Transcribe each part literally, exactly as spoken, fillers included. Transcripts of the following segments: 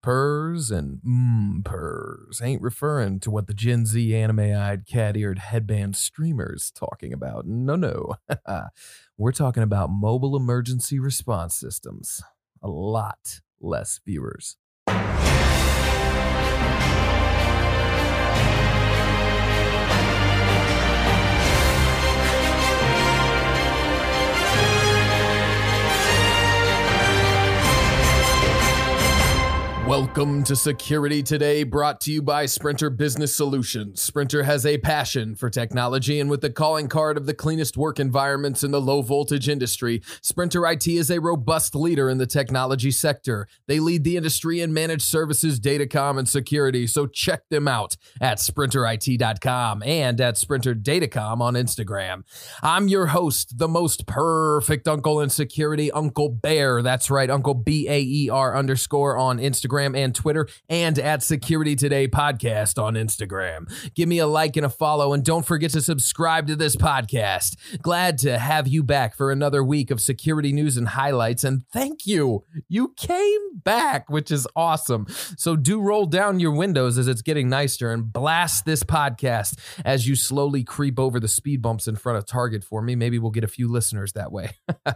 purrs and mmm purrs ain't referring to what the Gen Z anime-eyed cat-eared headband streamers talking about. No, no. We're talking about mobile emergency response systems. A lot less viewers. Welcome to Security Today, brought to you by Sprinter Business Solutions. Sprinter has a passion for technology, and with the calling card of the cleanest work environments in the low-voltage industry, Sprinter I T is a robust leader in the technology sector. They lead the industry in managed services, datacom, and security, so check them out at sprinter I T dot com and at Sprinter Datacom on Instagram. I'm your host, the most perfect uncle in security, Uncle Bear. That's right, Uncle B A E R underscore on Instagram and Twitter, and at Security Today Podcast on Instagram. Give me a like and a follow, and don't forget to subscribe to this podcast. Glad to have you back for another week of security news and highlights, and thank you. You came back, which is awesome. So do roll down your windows as it's getting nicer and blast this podcast as you slowly creep over the speed bumps in front of Target for me. Maybe we'll get a few listeners that way.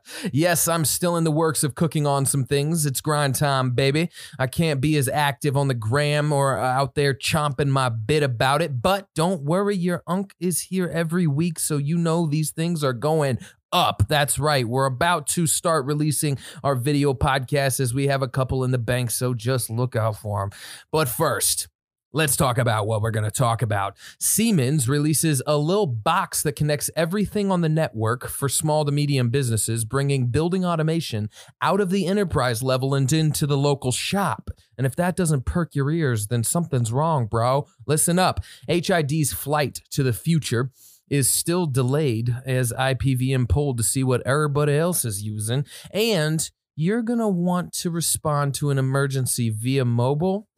Yes, I'm still in the works of cooking on some things. It's grind time, baby. I can't be as active on the gram or out there chomping my bit about it, but don't worry, your unk is here every week, so you know these things are going up. That's right. We're about to start releasing our video podcasts as we have a couple in the bank, so just look out for them. But first, let's talk about what we're going to talk about. Siemens releases a little box that connects everything on the network for small to medium businesses, bringing building automation out of the enterprise level and into the local shop. And if that doesn't perk your ears, then something's wrong, bro. Listen up. H I D's flight to the future is still delayed as I P V M polled to see what everybody else is using. And you're going to want to respond to an emergency via mobile.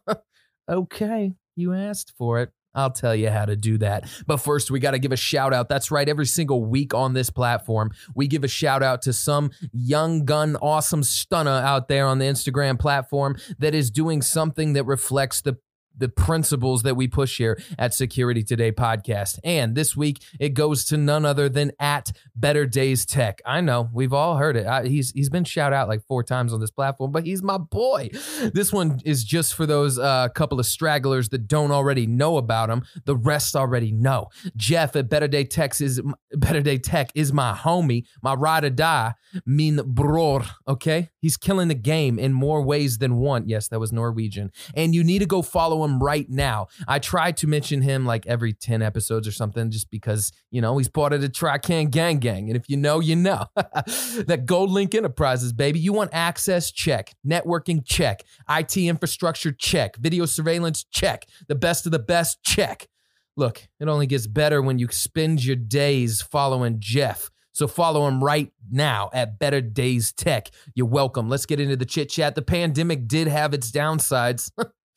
Okay, you asked for it. I'll tell you how to do that. But first, we got to give a shout out. That's right. Every single week on this platform, we give a shout out to some young gun, awesome stunner out there on the Instagram platform that is doing something that reflects the the principles that we push here at Security Today Podcast. And this week, it goes to none other than at Better Days Tech. I know, we've all heard it. I, he's He's been shout out like four times on this platform, but he's my boy. This one is just for those uh, couple of stragglers that don't already know about him. The rest already know. Jeff at Better Day Tech is, Better Day Tech is my homie, my ride or die, min bror, okay? He's killing the game in more ways than one. Yes, that was Norwegian. And you need to go follow him right now. I try to mention him like every ten episodes or something just because, you know, he's part of the Trican Gang Gang. And if you know, you know. That Gold Link Enterprises, baby. You want access? Check. Networking? Check. I T infrastructure? Check. Video surveillance? Check. The best of the best? Check. Look, it only gets better when you spend your days following Jeff. So follow him right now at Better Days Tech. You're welcome. Let's get into the chit chat. The pandemic did have its downsides.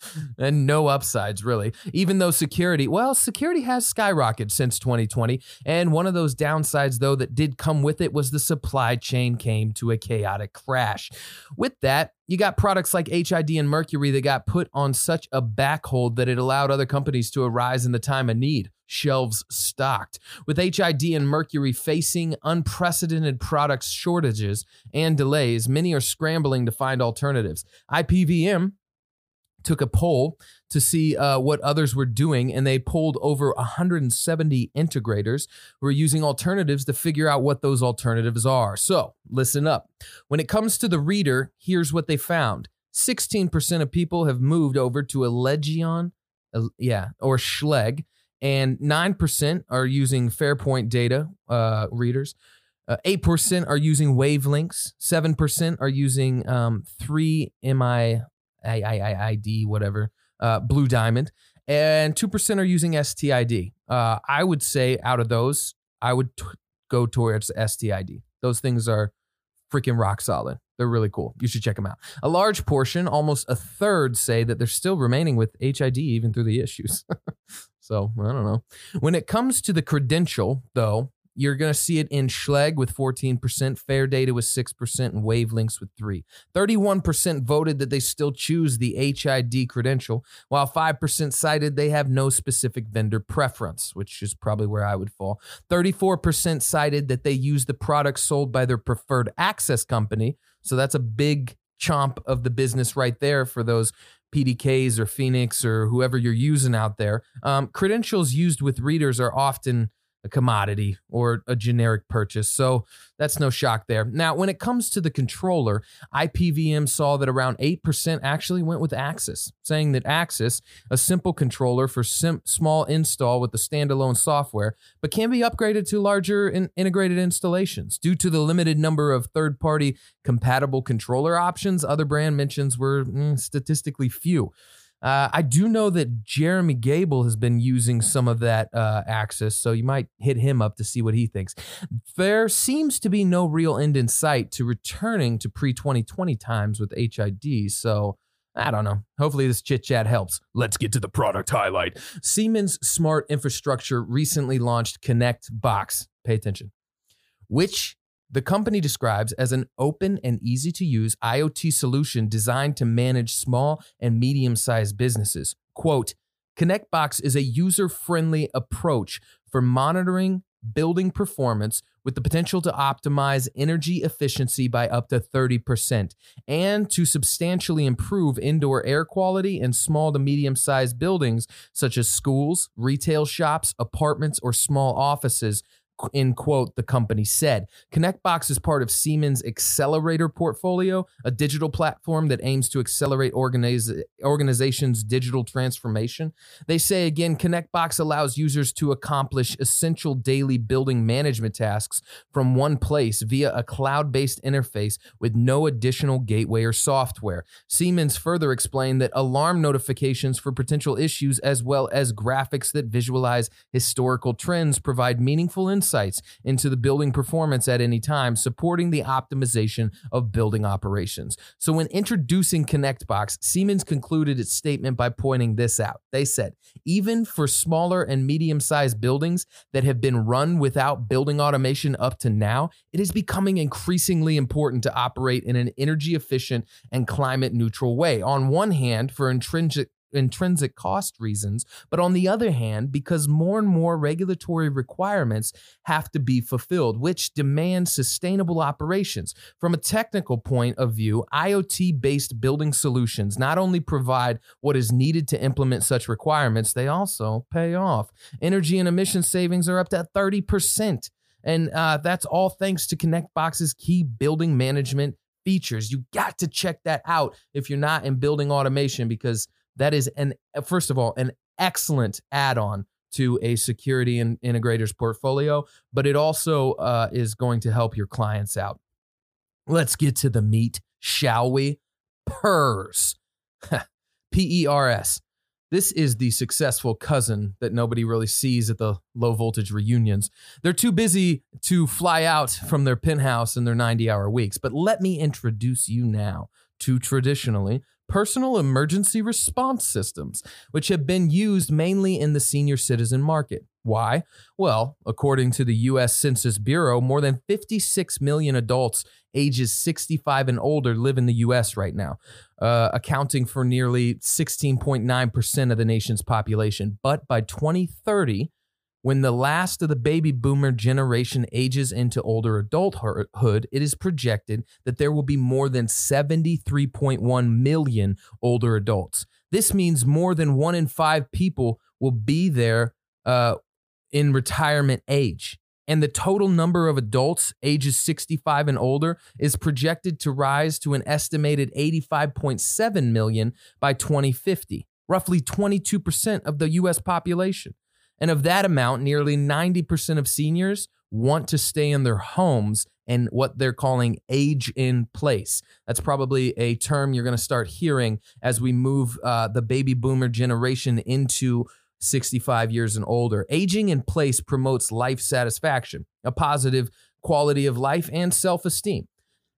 And no upsides, really. Even though security, well, security has skyrocketed since twenty twenty. And one of those downsides, though, that did come with it was the supply chain came to a chaotic crash. With that, you got products like H I D and Mercury that got put on such a backhold that it allowed other companies to arise in the time of need. Shelves stocked. With H I D and Mercury facing unprecedented product shortages and delays, many are scrambling to find alternatives. I P V M took a poll to see uh, what others were doing, and they polled over one hundred seventy integrators who are using alternatives to figure out what those alternatives are. So listen up. When it comes to the reader, here's what they found. sixteen percent of people have moved over to a Legion, uh, yeah, or Schlage, and nine percent are using Fairpoint data uh, readers. Uh, eight percent are using Wavelinks. seven percent are using um, three M I I, I, I D, whatever, uh, Blue Diamond, and two percent are using S T I D. Uh, I would say out of those, I would t- go towards S T I D. Those things are freaking rock solid. They're really cool. You should check them out. A large portion, almost a third, say that they're still remaining with H I D even through the issues. So, I don't know. When it comes to the credential, though, You're going to see it in Schlage with fourteen percent, Fair Data with six percent, and Wavelengths with three percent. thirty-one percent voted that they still choose the H I D credential, while five percent cited they have no specific vendor preference, which is probably where I would fall. thirty-four percent cited that they use the products sold by their preferred access company, so that's a big chomp of the business right there for those P D Ks or Phoenix or whoever you're using out there. Um, credentials used with readers are often a commodity or a generic purchase, so that's no shock there. Now, when it comes to the controller, I P V M saw that around eight percent actually went with Axis, saying that Axis, a simple controller for sim- small install with the standalone software, but can be upgraded to larger in- integrated installations. Due to the limited number of third-party compatible controller options, other brand mentions were mm, statistically few. Uh, I do know that Jeremy Gable has been using some of that uh, Axis, so you might hit him up to see what he thinks. There seems to be no real end in sight to returning to pre twenty twenty times with H I D, so I don't know. Hopefully this chit-chat helps. Let's get to the product highlight. Siemens Smart Infrastructure recently launched ConnectBox. Pay attention. Which the company describes as an open and easy-to-use IoT solution designed to manage small and medium-sized businesses. Quote, ConnectBox is a user-friendly approach for monitoring building performance with the potential to optimize energy efficiency by up to thirty percent and to substantially improve indoor air quality in small to medium-sized buildings such as schools, retail shops, apartments, or small offices, in quote, the company said. ConnectBox is part of Siemens Accelerator portfolio, a digital platform that aims to accelerate organize, organizations' digital transformation. They say, again, ConnectBox allows users to accomplish essential daily building management tasks from one place via a cloud-based interface with no additional gateway or software. Siemens further explained that alarm notifications for potential issues as well as graphics that visualize historical trends provide meaningful insights insights into the building performance at any time, supporting the optimization of building operations. So when introducing ConnectBox, Siemens concluded its statement by pointing this out. They said, even for smaller and medium-sized buildings that have been run without building automation up to now, it is becoming increasingly important to operate in an energy-efficient and climate-neutral way. On one hand, for intrinsic intrinsic cost reasons, but on the other hand, because more and more regulatory requirements have to be fulfilled, which demand sustainable operations. From a technical point of view, IoT-based building solutions not only provide what is needed to implement such requirements, they also pay off. Energy and emission savings are up to thirty percent, and uh, that's all thanks to ConnectBox's key building management features. You got to check that out if you're not in building automation, because that is, an first of all, an excellent add-on to a security and integrators portfolio, but it also uh, is going to help your clients out. Let's get to the meat, shall we? P E R S. P E R S. This is the successful cousin that nobody really sees at the low-voltage reunions. They're too busy to fly out from their penthouse in their ninety-hour weeks, but let me introduce you now to traditionally personal emergency response systems, which have been used mainly in the senior citizen market. Why? Well, according to the U S Census Bureau, more than fifty-six million adults ages sixty-five and older live in the U S right now, uh, accounting for nearly sixteen point nine percent of the nation's population. But by twenty thirty, when the last of the baby boomer generation ages into older adulthood, it is projected that there will be more than seventy-three point one million older adults. This means more than one in five people will be there uh, in retirement age. And the total number of adults ages sixty-five and older is projected to rise to an estimated eighty-five point seven million by twenty fifty, roughly twenty-two percent of the U S population. And of that amount, nearly ninety percent of seniors want to stay in their homes and what they're calling age in place. That's probably a term you're going to start hearing as we move uh, the baby boomer generation into sixty-five years and older. Aging in place promotes life satisfaction, a positive quality of life, and self-esteem.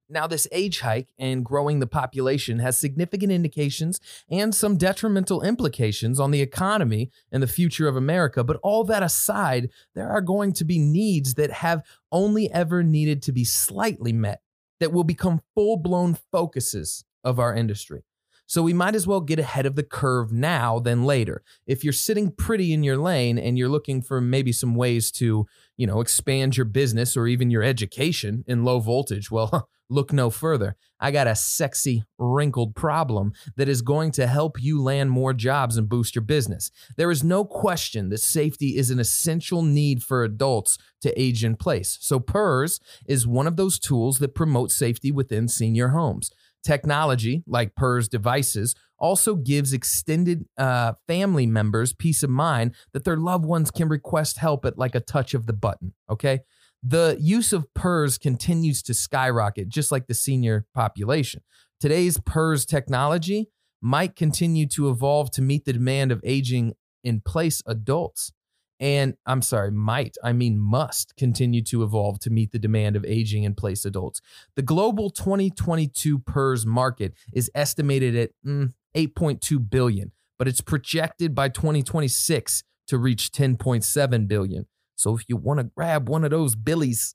Now, this age hike and growing the population has significant indications and some detrimental implications on the economy and the future of America. But all that aside, there are going to be needs that have only ever needed to be slightly met that will become full-blown focuses of our industry. So we might as well get ahead of the curve now than later. If you're sitting pretty in your lane and you're looking for maybe some ways to, you know, expand your business or even your education in low voltage, well, look no further. I got a sexy, wrinkled problem that is going to help you land more jobs and boost your business. There is no question that safety is an essential need for adults to age in place. So P E R S is one of those tools that promote safety within senior homes. Technology, like P E R S devices, also gives extended uh, family members peace of mind that their loved ones can request help at like a touch of the button, okay? The use of P E R S continues to skyrocket, just like the senior population. Today's P E R S technology might continue to evolve to meet the demand of aging in place adults. And I'm sorry, might, I mean must continue to evolve to meet the demand of aging in place adults. The global twenty twenty-two P E R S market is estimated at mm, eight point two billion dollars, but it's projected by twenty twenty-six to reach ten point seven billion dollars. So if you want to grab one of those billies.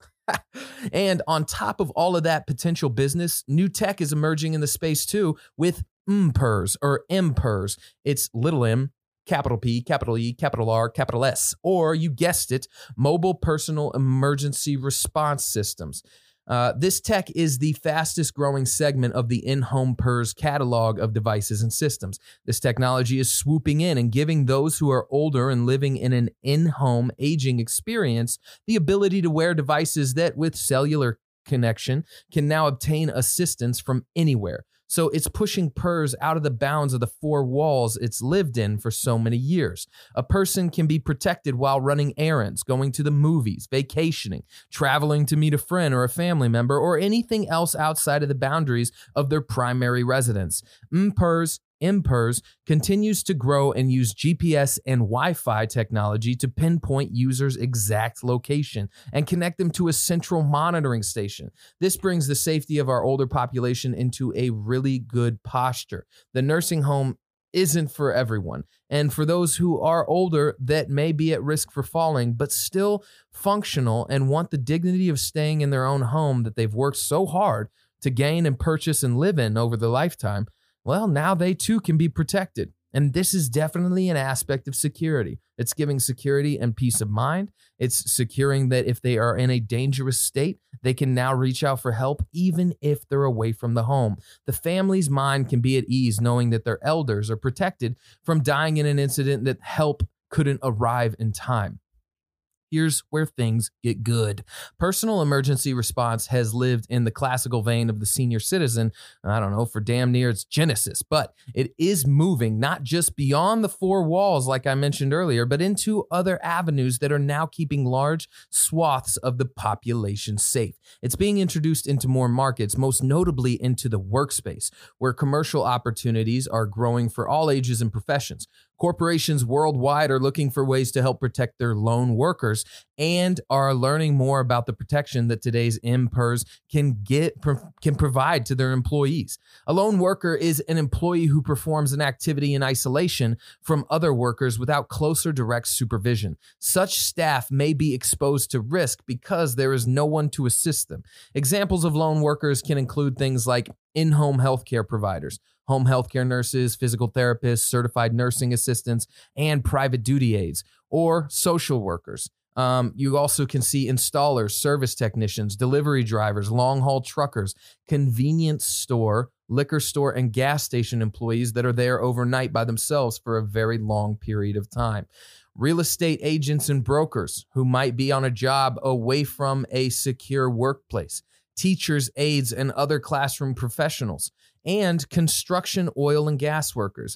And on top of all of that potential business, new tech is emerging in the space too with M P E R S or M P E R S. It's little m, capital P, capital E, capital R, capital S, or you guessed it, mobile personal emergency response systems. Uh, this tech is the fastest growing segment of the in-home P E R S catalog of devices and systems. This technology is swooping in and giving those who are older and living in an in-home aging experience the ability to wear devices that, with cellular connection, can now obtain assistance from anywhere. So it's pushing P E R S out of the bounds of the four walls it's lived in for so many years. A person can be protected while running errands, going to the movies, vacationing, traveling to meet a friend or a family member, or anything else outside of the boundaries of their primary residence. M P E R S M P E R S continues to grow and use G P S and Wi-Fi technology to pinpoint users' exact location and connect them to a central monitoring station. This brings the safety of our older population into a really good posture. The nursing home isn't for everyone, and for those who are older that may be at risk for falling, but still functional and want the dignity of staying in their own home that they've worked so hard to gain and purchase and live in over their lifetime, well, now they too can be protected. And this is definitely an aspect of security. It's giving security and peace of mind. It's securing that if they are in a dangerous state, they can now reach out for help even if they're away from the home. The family's mind can be at ease knowing that their elders are protected from dying in an incident that help couldn't arrive in time. Here's where things get good. Personal emergency response has lived in the classical vein of the senior citizen, I don't know, for damn near its genesis, but it is moving not just beyond the four walls like I mentioned earlier, but into other avenues that are now keeping large swaths of the population safe. It's being introduced into more markets, most notably into the workspace, where commercial opportunities are growing for all ages and professions. Corporations worldwide are looking for ways to help protect their lone workers and are learning more about the protection that today's M P E R S can get can provide to their employees. A lone worker is an employee who performs an activity in isolation from other workers without close or direct supervision. Such staff may be exposed to risk because there is no one to assist them. Examples of lone workers can include things like in-home healthcare providers, home healthcare nurses, physical therapists, certified nursing assistants, and private duty aides, or social workers. Um, you also can see installers, service technicians, delivery drivers, long-haul truckers, convenience store, liquor store, and gas station employees that are there overnight by themselves for a very long period of time. Real estate agents and brokers who might be on a job away from a secure workplace. Teachers, aides, and other classroom professionals, and construction, oil, and gas workers,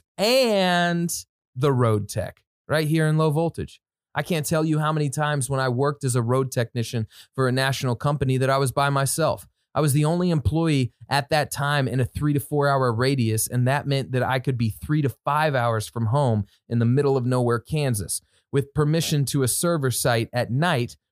and the road tech right here in low voltage. I can't tell you how many times when I worked as a road technician for a national company that I was by myself. I was the only employee at that time in a three to four hour radius, and that meant that I could be three to five hours from home in the middle of nowhere, Kansas, with permission to a server site at night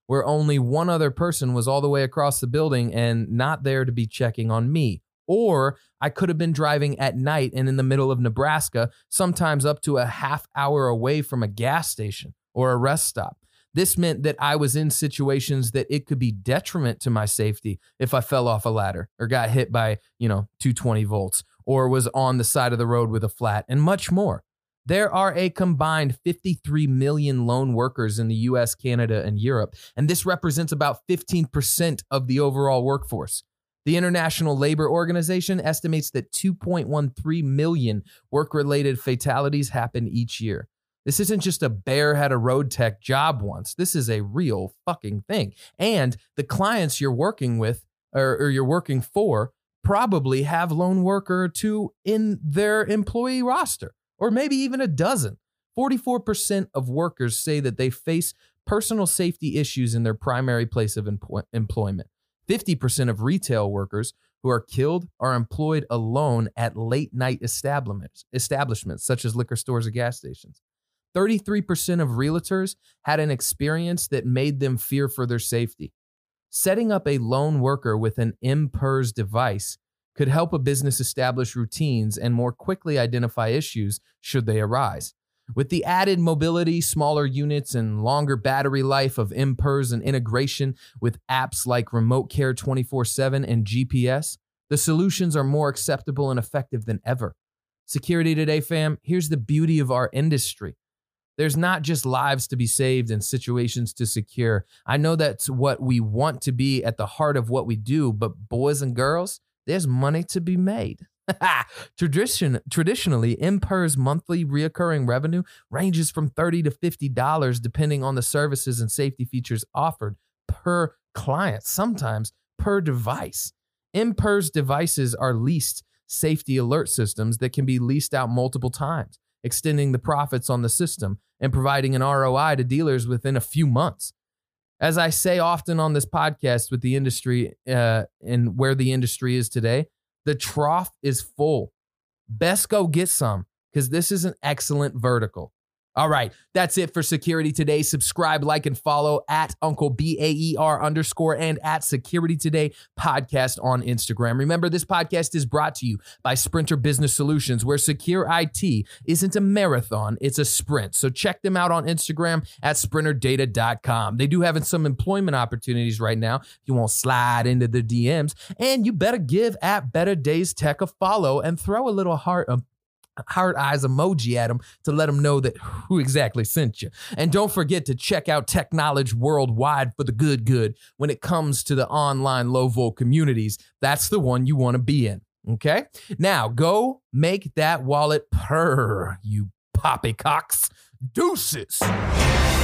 where only one other person was all the way across the building and not there to be checking on me. Or I could have been driving at night and in the middle of Nebraska, sometimes up to a half hour away from a gas station or a rest stop. This meant that I was in situations that it could be detriment to my safety if I fell off a ladder or got hit by, you know, two hundred twenty volts or was on the side of the road with a flat and much more. There are a combined fifty-three million lone workers in the U S, Canada, and Europe, and this represents about fifteen percent of the overall workforce. The International Labor Organization estimates that two point one three million work-related fatalities happen each year. This isn't just a bear had a road tech job once. This is a real fucking thing. And the clients you're working with or, or you're working for probably have lone worker or two in their employee roster, or maybe even a dozen. forty-four percent of workers say that they face personal safety issues in their primary place of employ- employment. fifty percent of retail workers who are killed are employed alone at late night establishments, establishments such as liquor stores or gas stations. thirty-three percent of realtors had an experience that made them fear for their safety. Setting up a lone worker with an M P E R S device could help a business establish routines and more quickly identify issues should they arise. With the added mobility, smaller units, and longer battery life of M P E R S and integration with apps like Remote Care twenty-four seven and G P S, the solutions are more acceptable and effective than ever. Security Today, fam, here's the beauty of our industry. There's not just lives to be saved and situations to secure. I know that's what we want to be at the heart of what we do, but boys and girls, there's money to be made. Tradition, traditionally, M P E R S monthly reoccurring revenue ranges from thirty dollars to fifty dollars depending on the services and safety features offered per client, sometimes per device. M P E R S devices are leased safety alert systems that can be leased out multiple times, extending the profits on the system and providing an R O I to dealers within a few months. As I say often on this podcast with the industry uh, and where the industry is today, the trough is full. Best go get some, because this is an excellent vertical. All right, that's it for Security Today. Subscribe, like, and follow at Uncle B A E R underscore and at Security Today podcast on Instagram. Remember, this podcast is brought to you by Sprinter Business Solutions, where secure I T isn't a marathon, it's a sprint. So check them out on Instagram at sprinter data dot com. They do have some employment opportunities right now if you want to slide into the D Ms. And you better give at Better Days Tech a follow and throw a little heart a heart eyes emoji at them to let them know that who exactly sent you. And don't forget to check out Tech Knowledge Worldwide for the good good when it comes to the online low volt communities. That's the one you want to be in. Okay? Now go make that wallet purr, you poppycocks. Deuces.